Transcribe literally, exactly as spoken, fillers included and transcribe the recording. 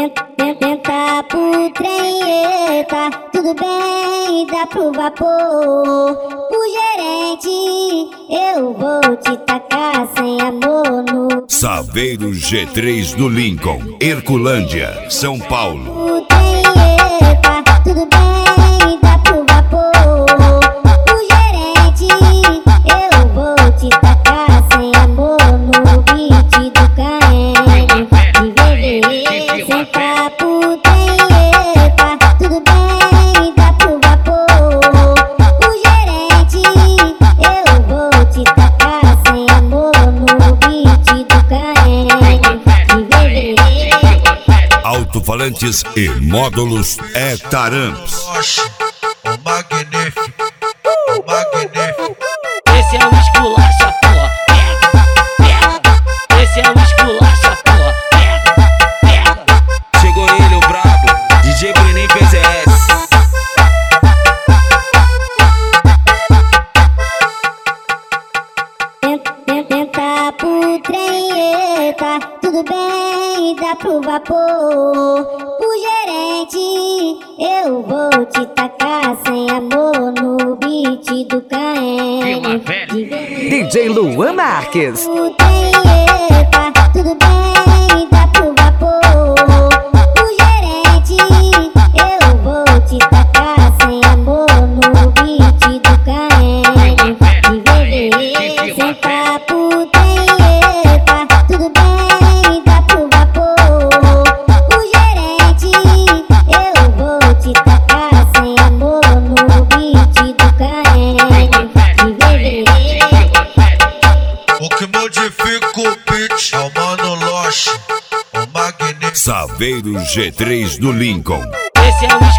Tenta pro trem, tá tudo bem, dá pro vapor. O gerente, eu vou te tacar sem amor no Saveiro G três do Lincoln, Herculândia, São Paulo. O trem, tá tudo bem, dá pro vapor. O gerente, eu vou te tacar sem amor no beat do Caen. De bebê, senta pro trem, tá tudo bem, dá pro vapor. O gerente, eu vou te tacar sem amor no beat do Caen. De bebê. Alto-falantes e módulos é Taramps. O magnífico, o magnífico. Esse é o esculacha, porra, pega, pega. Esse é o esculacha, porra, pega, pega. Chegou ele, o brabo, D J Brenin P Z S. Tenta pro trem, tá tudo bem, dá pro vapor. O gerente, eu vou te tacar sem amor no beat do Caen. D J Luan Marques. O trem, tá tudo bem, dá pro vapor. O gerente, eu vou te tacar sem amor no beat do Caen. De bebê, senta pro trem, tá tudo bem, dá pro vapor. O gerente, eu vou te tacar sem amor no beat do Caen. De bebê. O que modifica o beat é o Mano Loche, o magnífico. Saveiro G três do Lincoln. Esse é o